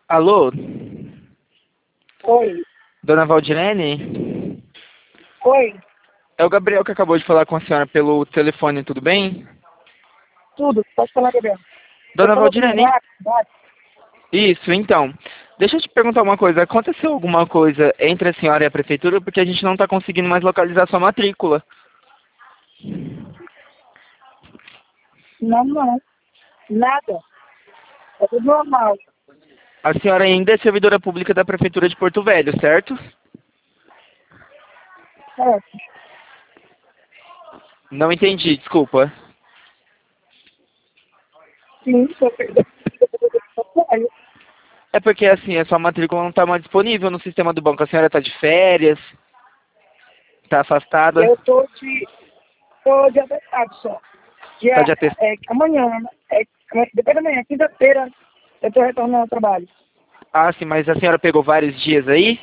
Alô? Oi. Dona Valdirene? Oi. É o Gabriel que acabou de falar com a senhora pelo telefone, tudo bem? Tudo. Pode falar, Gabriel. Você Dona falou comigo, Valdirene? né? Isso, então. Deixa eu te perguntar uma coisa. Aconteceu alguma coisa entre a senhora e a prefeitura porque a gente não está conseguindo mais localizar sua matrícula? Não, não. Nada. É tudo normal. A senhora ainda é servidora pública da prefeitura de Porto Velho, certo? É. Não entendi, desculpa. Sim, sou perdão. É porque assim, a sua matrícula não está mais disponível no sistema do banco. A senhora está de férias, está afastada, Tô de atestado só. está Dia, de atestado. amanhã, né? Depois da manhã, quinta-feira, eu tô retornando ao trabalho. Ah, sim, mas a senhora pegou vários dias aí?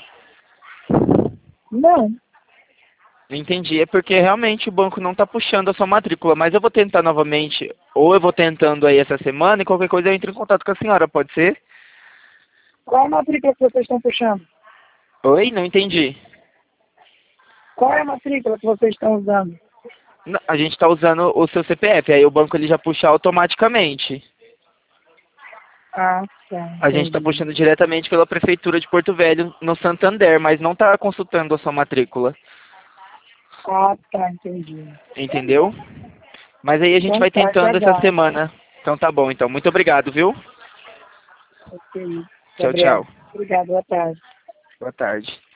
Não. Entendi. É porque realmente o banco não está puxando a sua matrícula, mas eu vou tentar novamente, ou eu vou tentando aí essa semana e qualquer coisa eu entro em contato com a senhora, pode ser? Qual é a matrícula que vocês estão puxando? Oi? Não entendi. Qual é a matrícula que vocês estão usando? A gente está usando o seu CPF, aí o banco ele já puxa automaticamente. Ah, tá. A gente está Entendi. puxando diretamente pela prefeitura de Porto Velho, no Santander, mas não está consultando a sua matrícula, Ah, tá. Entendi. entendeu? Mas aí a gente Então vai tá, já tentando essa dá. semana. Então tá bom, então. Muito obrigado, viu? Ok. Tchau, Gabriel. tchau. Obrigado. Boa tarde. Boa tarde.